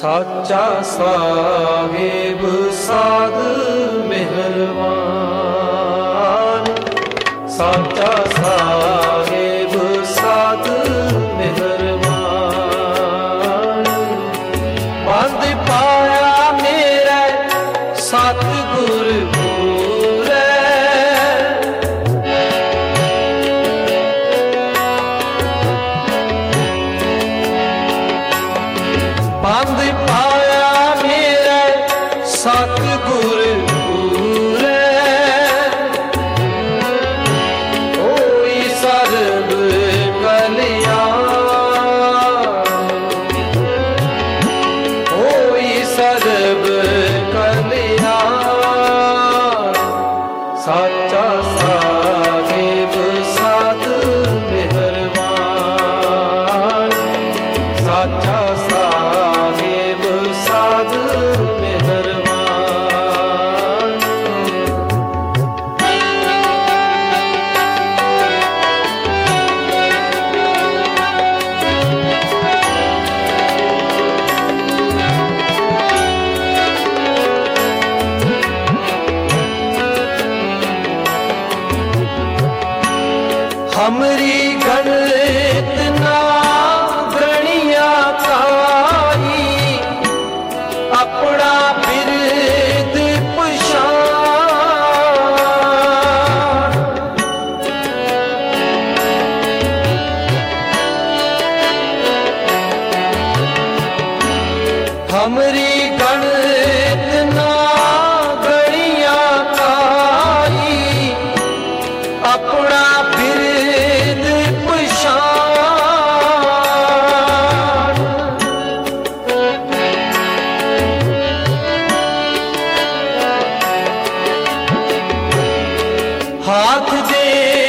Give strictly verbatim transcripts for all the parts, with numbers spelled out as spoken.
साचा साहिब साध मेहरबान, साचा साहिब साध मेहरबान। बंद पाया मेरे सतगुर पूरे, बंद पाया मेरे सतगुर पूरे। होई सर्ब कल्याण, होई सर्ब कल्याण। साचा साहिब साध मेहरबान, साचा साहिब साध मेहरबान। हमरी गणित ना गणिया काई, अपना बिरद पछाण। हमरी गणित ना गणिया काई, अपना बिरद पछाण। हाथ दे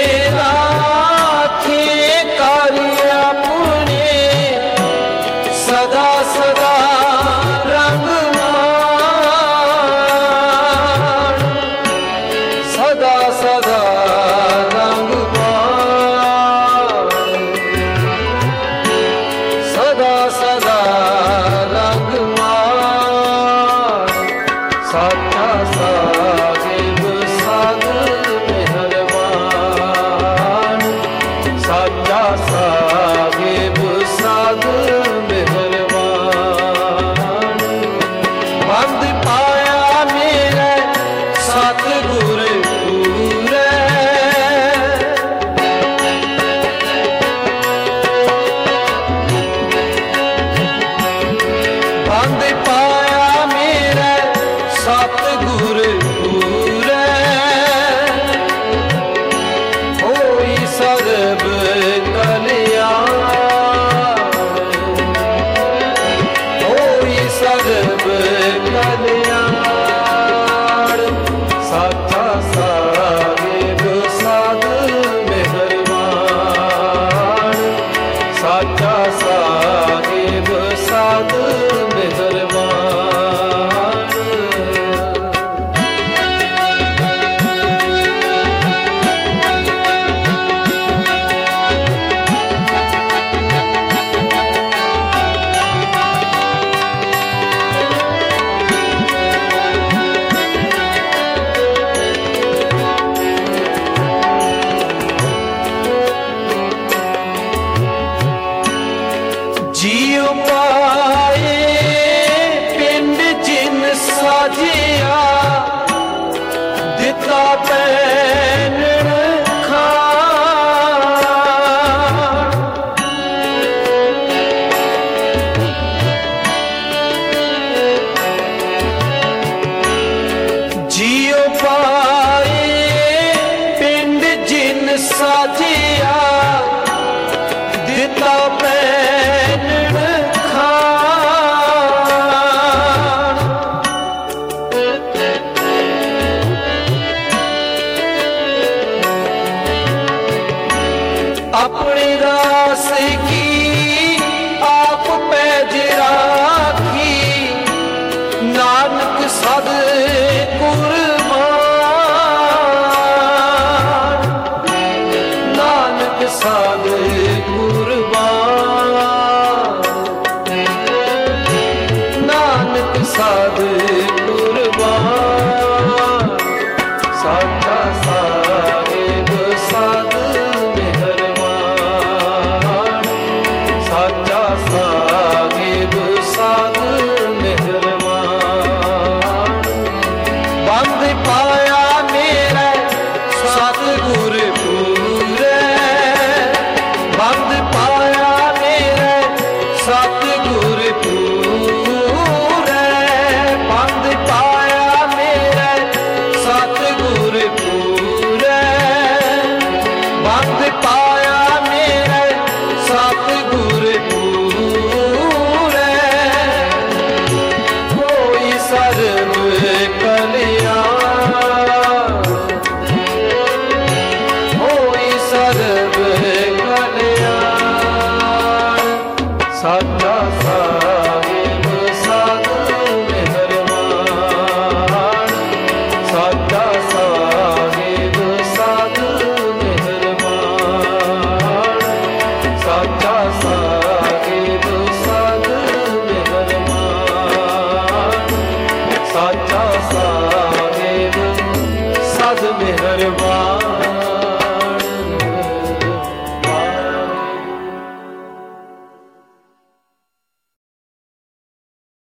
राखे कार्य अपने, सदा सदा रंगमान, सदा सदा रंगमान, सदा सदा रंगमान। साचा साहिब साध मेहरबान, साचा साहिब साध मेहरबान। बंद पाया मेरे सतगुर पूरे, बंद पाया मेरे सतगुर पूरे। होई सर्ब कल्याण, होई सर्ब कल्याण। साचा साहिब साध मेहरबान, साचा साहिब साध मेहरबान। साध